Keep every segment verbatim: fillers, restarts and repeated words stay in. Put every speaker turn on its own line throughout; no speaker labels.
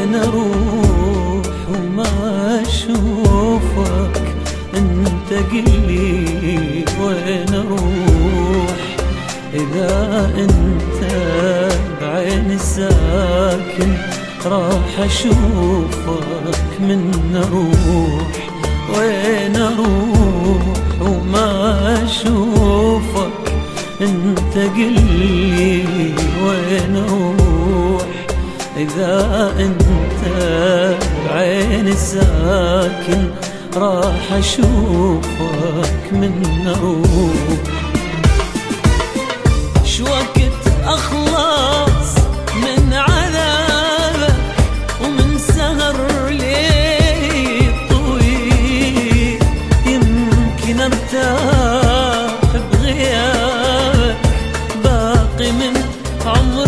وين اروح وما اشوفك؟ انت قلي وين اروح اذا انت بعين الساكن؟ راح اشوفك من اروح وين اروح وما اشوفك؟ انت قلي وين اروح اذا انت بعين الساكن؟ راح اشوفك من اروح. شو وقت اخلص من عذابك ومن سهر ليل طويل؟ يمكن ارتاح بغيابك باقي من عمر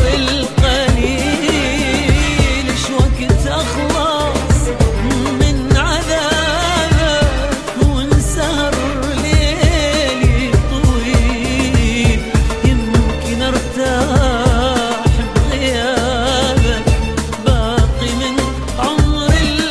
القليل. شو وقت اخلص من عذابك ومن سهر ليل طويل؟ يمكن ارتاح بغيابك باقي من عمر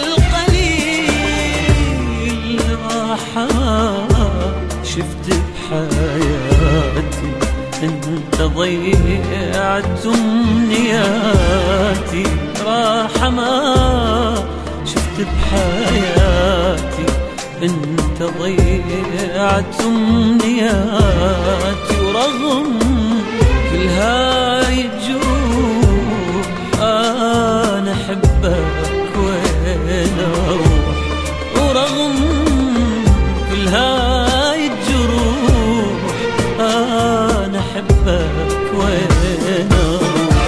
القليل. راحة شفت بحياتي انت ضيعت امنياتي. راحة ما شفت بحياتي انت ضيعت امنياتي. ورغم كل هاي الجروح انا احبك وين اروح؟ ورغم كل هاي الجروح انا احبك وين اروح؟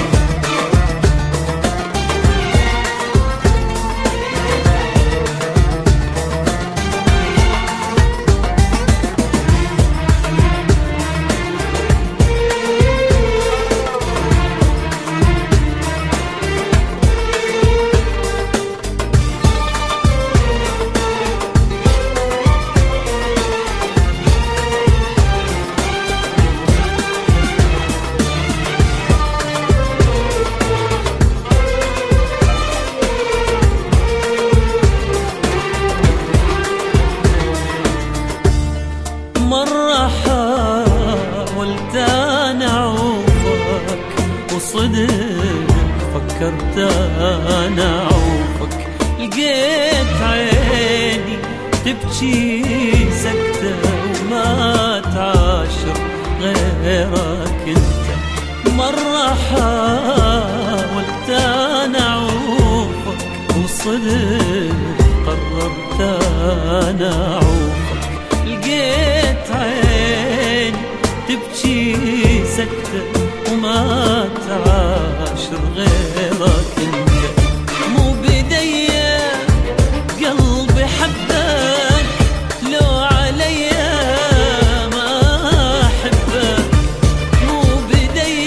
مرة حاولت أنا أعوفك وصدق فكرت أنا أعوفك. لقيت عيني تبكي سكتة وما تعاشر غيرك أنت. مرة حاولت أنا أعوفك وصدق قررت أنا أعوفك. لقيت عين تبكي سكتة وما تعاشر غيرك انت. مو بدي قلبي حبك لو عليا ما احبك. مو بدي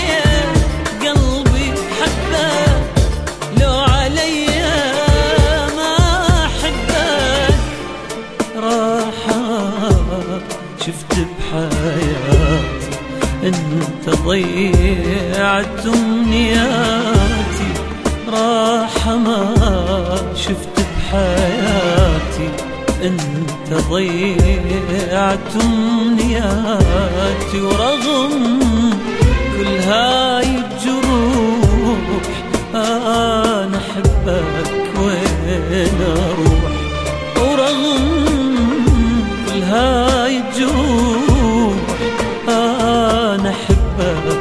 قلبي حبك لو عليا ما احبك. راحة شفت بحياتي انت ضيعت امنياتي. راحة ما شفت بحياتي انت ضيعت امنياتي. ورغم كل هاي الجروح انا احبك وين اروح؟ ورغم كل هاي الجروح انا احبك